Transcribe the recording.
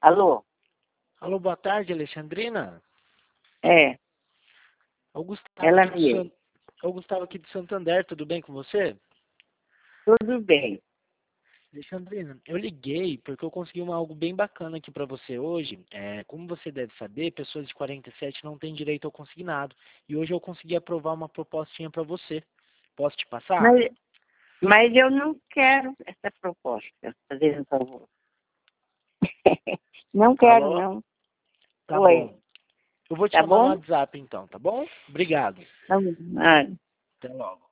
Alô? Alô, boa tarde, Alexandrina. É, É o Gustavo ela aqui do mesmo. É o Gustavo aqui de Santander, tudo bem com você? Tudo bem. Alexandrina, eu liguei porque eu consegui algo bem bacana aqui para você hoje. Como você deve saber, pessoas de 47 não têm direito ao consignado. E hoje eu consegui aprovar uma propostinha para você. Posso te passar? Mas, mas eu não quero essa proposta, fazendo um favor. Não quero, Alô? não. Tá Oi, bom. Eu vou te tá chamar no bom? WhatsApp então, tá bom? Obrigado. Tá bom. Ah. Até logo.